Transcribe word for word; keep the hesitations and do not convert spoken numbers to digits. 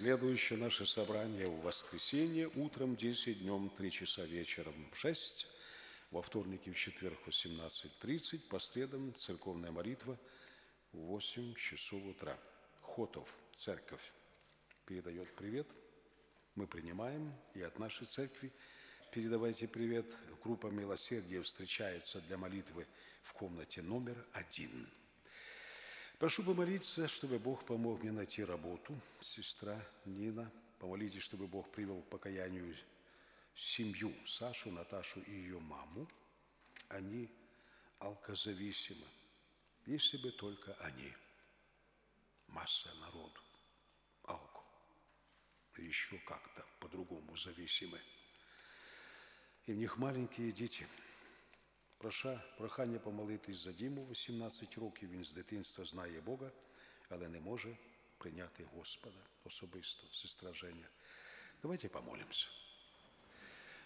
Следующее наше собрание в воскресенье утром десять, днем три часа, вечером в шесть, во вторник и в четверг в восемнадцать тридцать, по средам церковная молитва в восемь часов утра. Хотов, церковь, передает привет. Мы принимаем, и от нашей церкви передавайте привет. Группа «Милосердие» встречается для молитвы в комнате номер один. Прошу помолиться, чтобы Бог помог мне найти работу. Сестра Нина, помолитесь, чтобы Бог привел к покаянию семью Сашу, Наташу и ее маму. Они алкозависимы. Если бы только они. Масса народу. Алко. Еще как-то по-другому зависимы. І в них маленькі діти. Проша, прохання помолитись за Діму, вісімнадцять років, він з дитинства знає Бога, але не може прийняти Господа особисто. Сестра Женя, давайте помолимся.